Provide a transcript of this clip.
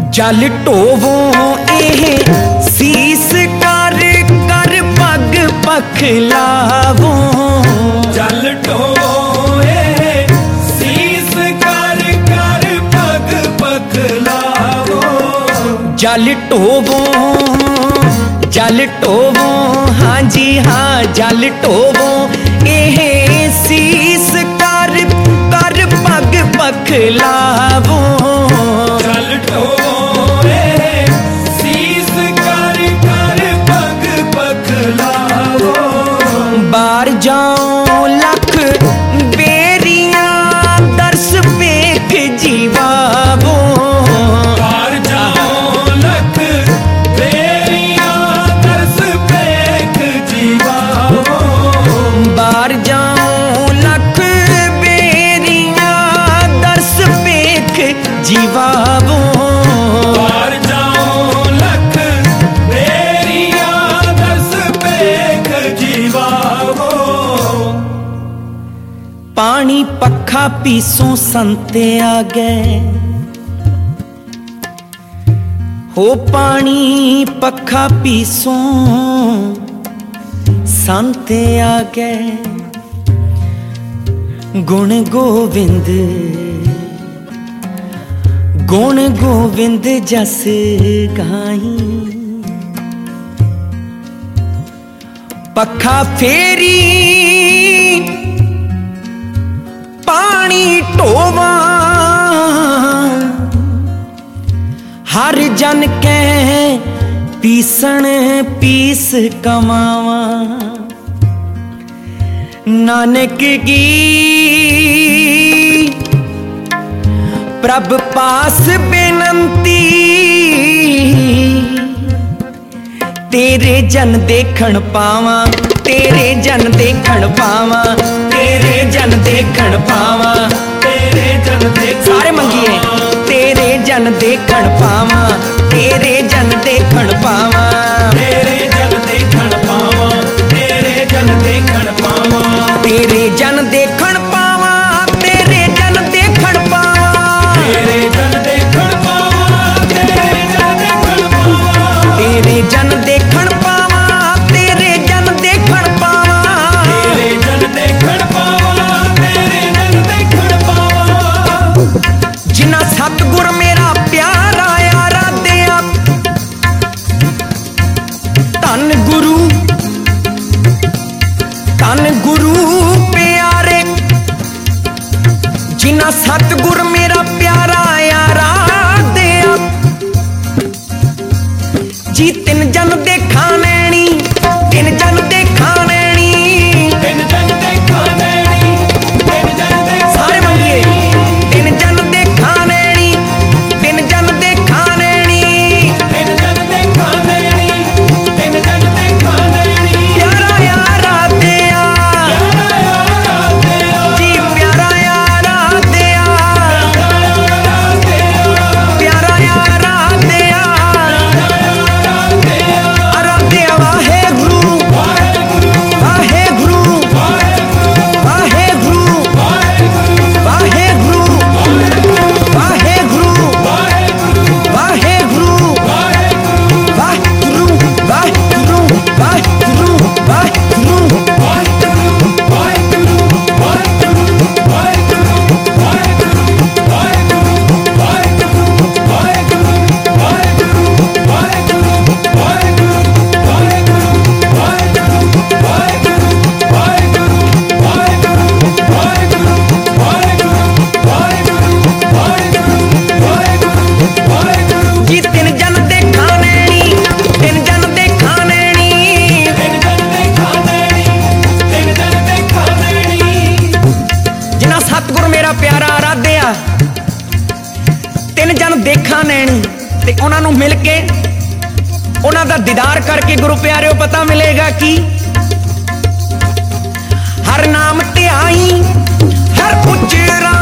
जल ढोवो एह सीस कर कर पग पखलावो। जल ढोवो एह सीस कर कर पग पखलावो। जल ढोवो हाँ जी हाँ जल ढोवो एह सीस कर कर पग पखलावो। जल ढोवो एह सीस कर कर पग पखलावो। बार जाओ लख बेरियां दर्श पेख जीवावो। बार जाओ लख बेरियां दर्श पेख जीवावो। बार जाओ लख बेरियां दर्श पेख जीवावो। बार जाओ लख बेरियां दर्श पेख जीवावो। पानी पखा पीसों संते आ गए हो। पानी पखा पीसों संते आ गए। गुण गोविंद जस गाई। पखा फेरी पानी ढोवा हर जन के पीसण पीस कमावा। नानक की प्रभ पास बेनंती तेरे जन देखण पावा। तेरे जन देखण पावा। तेरे जन देखण पावा। तेरे जन देख सारे मंगिए तेरे जन देखण पावा। तेरे जन देखण पावा। तेरे जन देखण पावा। तेरे जन देखण पावा। तेरे जन देखण पावा। तेरे जन देखण पावा। तेरे जन देखण पावा। तेरे जन देखण पावा। तेरे जन देखण पावा। तेरे जन देखण पावा। तेरे जन देखण पावा। तेरे जन देखण पावा। जिन्ना सतगुर मेरा प्यारा आराध्या धन गुरु प्यारे। जिन्ना सतगुर मेरा प्यारा आराध्या जी। तिन जन देखा नैनी तिन जन देखा नैनी। तिन जन देखा नैनी। तिन जन देखा सारे मंगिए तिन जन देखा नैनी। तिन जन देखा नैनी। तिन जन देखा नैनी। तिन जन देखा नैनी। प्यारा आराध्या जी। प्यारा आराध्या प्यारा आराध्या आराध्या। वाहेगुरु वाहेगुरु वाहेगुरु वाहेगुरु वाहेगुरु वाहेगुरु वाहेगुरु वाहेगुरु वाहेगुरु वाहेगुरु। जी तिन जन देखा नैनी। तिन जन देखा नैनी। तिन जन देखा नैनी। तिन जन देखा नैनी। जिन्ना सतगुर मेरा प्यारा आराध्या तिन जन देखा नैनी। ते उन्हां नूं मिल के उन्हां दा दीदार करके गुरु प्यारिओ पता मिलेगा कि हर नाम ध्याई हर उचरा